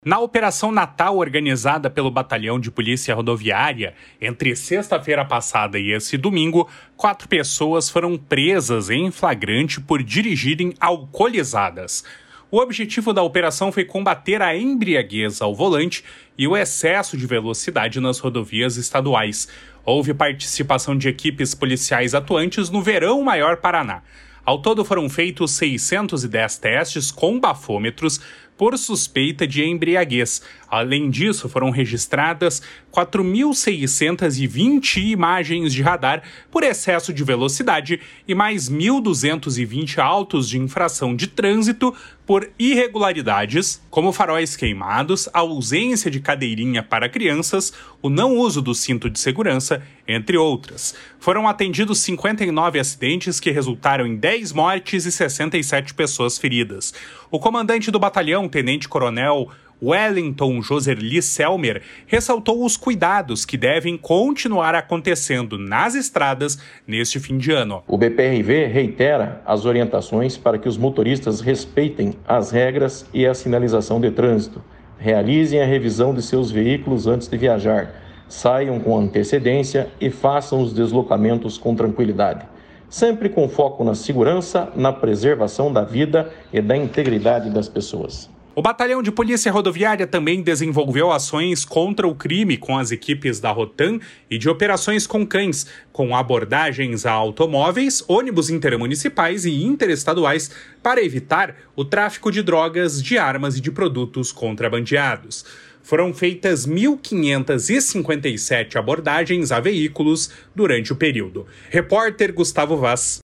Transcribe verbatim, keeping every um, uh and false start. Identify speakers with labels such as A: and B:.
A: Na Operação Natal, organizada pelo Batalhão de Polícia Rodoviária, entre sexta-feira passada e esse domingo, quatro pessoas foram presas em flagrante por dirigirem alcoolizadas. O objetivo da operação foi combater a embriaguez ao volante e o excesso de velocidade nas rodovias estaduais. Houve participação de equipes policiais atuantes no Verão Maior Paraná. Ao todo foram feitos seiscentos e dez testes com bafômetros por suspeita de embriaguez. Além disso, foram registradas quatro mil seiscentas e vinte imagens de radar por excesso de velocidade e mais mil duzentos e vinte autos de infração de trânsito por irregularidades, como faróis queimados, a ausência de cadeirinha para crianças, o não uso do cinto de segurança, entre outras. Foram atendidos cinquenta e nove acidentes que resultaram em dez mortes e sessenta e sete pessoas feridas. O comandante do batalhão, tenente-coronel Wellington Joserli Selmer, ressaltou os cuidados que devem continuar acontecendo nas estradas neste fim de ano.
B: O B P R V reitera as orientações para que os motoristas respeitem as regras e a sinalização de trânsito, realizem a revisão de seus veículos antes de viajar, saiam com antecedência e façam os deslocamentos com tranquilidade, sempre com foco na segurança, na preservação da vida e da integridade das pessoas.
A: O Batalhão de Polícia Rodoviária também desenvolveu ações contra o crime com as equipes da Rotam e de operações com cães, com abordagens a automóveis, ônibus intermunicipais e interestaduais para evitar o tráfico de drogas, de armas e de produtos contrabandeados. Foram feitas mil quinhentas e cinquenta e sete abordagens a veículos durante o período. Repórter Gustavo Vaz.